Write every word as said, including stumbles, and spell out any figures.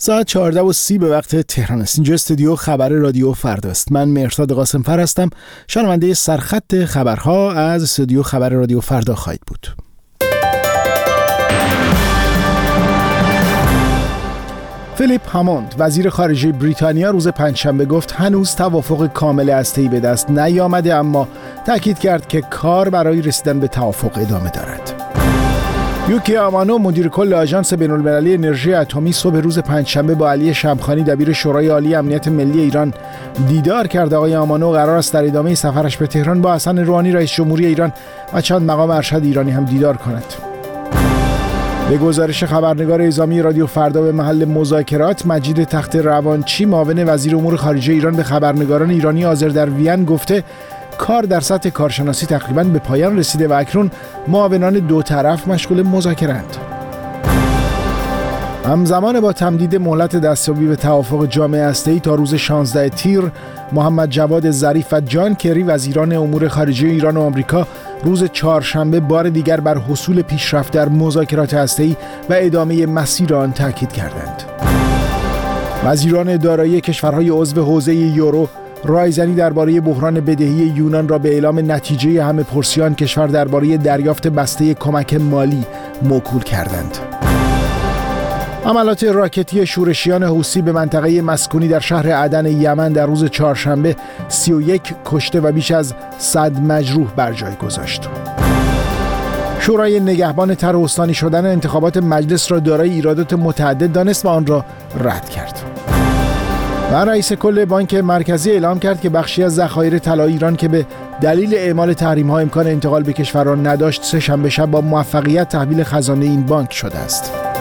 ساعت چهارده و سی به وقت تهران است. اینجا استودیو خبر رادیو فردا است. من مهرداد قاسمفر هستم. شنونده سرخط خبرها از استودیو خبر رادیو فردا خواهید بود. فیلیپ هاموند وزیر خارجه بریتانیا روز پنجشنبه گفت هنوز توافق کامل هسته‌ای به دست نیامده، اما تاکید کرد که کار برای رسیدن به توافق ادامه دارد. یوکی آمانو مدیر کل آژانس بین‌المللی انرژی اتمی صبح روز پنجشنبه با علی شمخانی دبیر شورای عالی امنیت ملی ایران دیدار کرد. آقای آمانو قرار است در ادامه سفرش به تهران با حسن روحانی رئیس جمهوری ایران و چند مقام ارشد ایرانی هم دیدار کند. به گزارش خبرنگار اعزامی رادیو فردا به محل مذاکرات، مجید تخت روانچی معاون وزیر امور خارجه ایران به خبرنگاران ایرانی حاضر در وین گفته کار در سطح کارشناسی تقریباً به پایان رسیده و اکنون معاونان دو طرف مشغول مذاکره‌اند. همزمان با تمدید مهلت دستیابی به توافق جامع هسته‌ای تا روز شانزده تیر، محمد جواد ظریف و جان کری وزیران امور خارجه ایران و آمریکا روز چهارشنبه بار دیگر بر حصول پیشرفت در مذاکرات هسته‌ای و ادامه مسیر آن تاکید کردند. وزیران دارایی کشورهای عضو حوزه یورو رایزنی درباره بحران بدهی یونان را به اعلام نتیجه همه پرسیان کشور درباره دریافت بسته کمک مالی موکول کردند. حملات راکتی شورشیان حوثی به منطقه مسکونی در شهر عدن یمن در روز چهارشنبه سی و یک کشته و بیش از صد مجروح بر جای گذاشت. شورای نگهبان طرح استانی شدن انتخابات مجلس را دارای ایرادات متعدد دانست و آن را رد کرد. و رئیس کل بانک مرکزی اعلام کرد که بخشی از ذخایر طلای ایران که به دلیل اعمال تحریم‌ها امکان انتقال به کشوران نداشت، سه شنبه شب با موفقیت تحویل خزانه این بانک شده است.